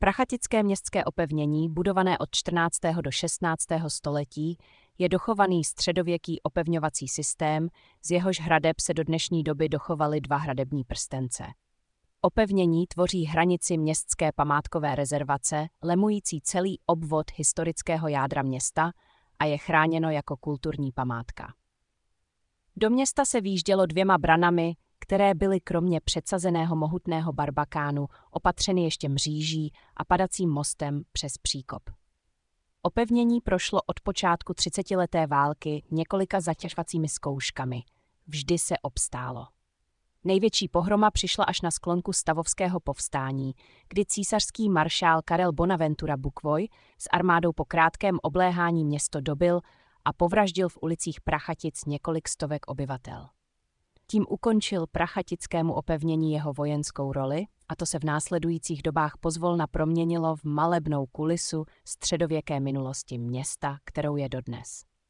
Prachatické městské opevnění, budované od 14. do 16. století, je dochovaný středověký opevňovací systém, z jehož hradeb se do dnešní doby dochovaly 2 hradební prstence. Opevnění tvoří hranici městské památkové rezervace, lemující celý obvod historického jádra města a je chráněno jako kulturní památka. Do města se vjíždělo 2 branami, které byly kromě předsazeného mohutného barbakánu opatřeny ještě mříží a padacím mostem přes příkop. Opevnění prošlo od počátku 30leté války několika zatěžovacími zkouškami. Vždy se obstálo. Největší pohroma přišla až na sklonku stavovského povstání, kdy císařský maršál Karel Bonaventura Bukvoj s armádou po krátkém obléhání město dobyl a povraždil v ulicích Prachatic několik stovek obyvatel. Tím ukončil prachatickému opevnění jeho vojenskou roli a to se v následujících dobách pozvolna proměnilo v malebnou kulisu středověké minulosti města, kterou je dodnes.